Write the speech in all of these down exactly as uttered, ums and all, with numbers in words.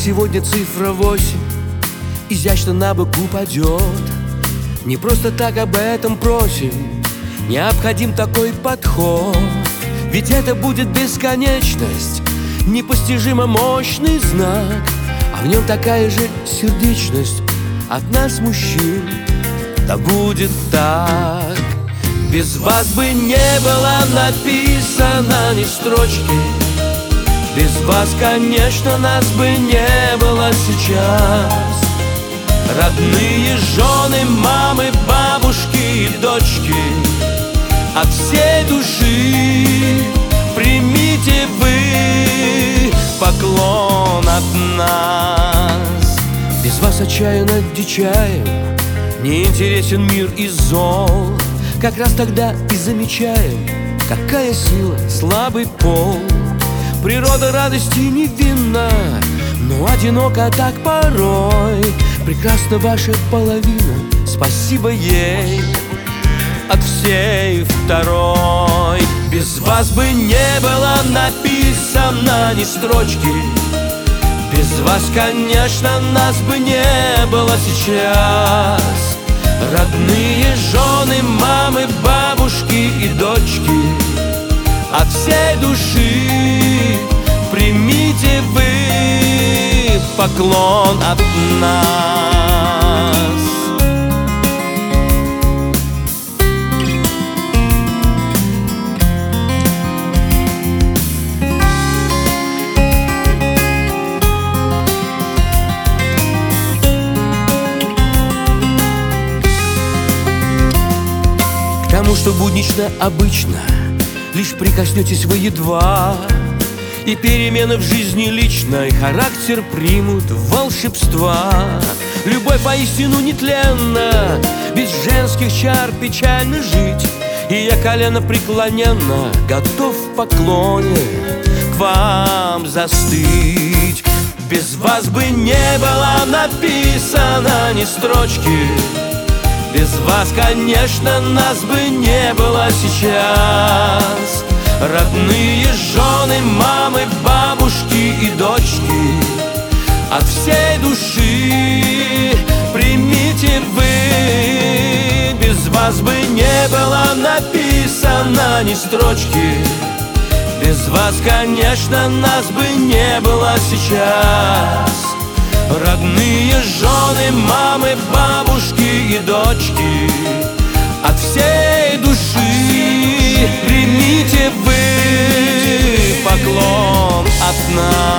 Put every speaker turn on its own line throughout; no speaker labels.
сегодня цифра восемь изящно на бок упадет. Не просто так об этом просим, необходим такой подход. Ведь это будет бесконечность, непостижимо мощный знак, а в нем такая же сердечность от нас, мужчин. Да будет так. Без вас бы не было написано ни строчки, без вас, конечно, нас бы не было сейчас. Родные жены, мамы, бабушки и дочки, от всей души примите вы поклон от нас. Без вас отчаянно дичаем, не интересен мир и зол. Как раз тогда и замечаем, какая сила слабый пол. Природа радости невинна, но одиноко так порой. Прекрасна ваша половина, спасибо ей от всей второй. Без вас бы не было написано ни строчки, без вас, конечно, нас бы не было сейчас. Родные жены, мамы, бабушки и дочки, от всей души примите вы поклон от нас. К тому, что буднично обычно, лишь прикоснетесь вы едва, и перемены в жизни личной характер примут волшебства. Любовь поистину нетленна, без женских чар печально жить, и я колено преклоненно готов в поклоне к вам застыть. Без вас бы не было написано ни строчки, без вас, конечно, нас бы не было сейчас. Родные жены, мамы, бабушки и дочки, от всей души примите вы. Без вас бы не было написано ни строчки, без вас, конечно, нас бы не было сейчас. Родные жены, мамы, бабушки и дочки, от всей души примите вы поклон от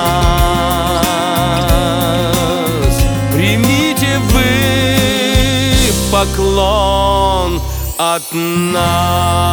нас. Примите вы поклон от нас.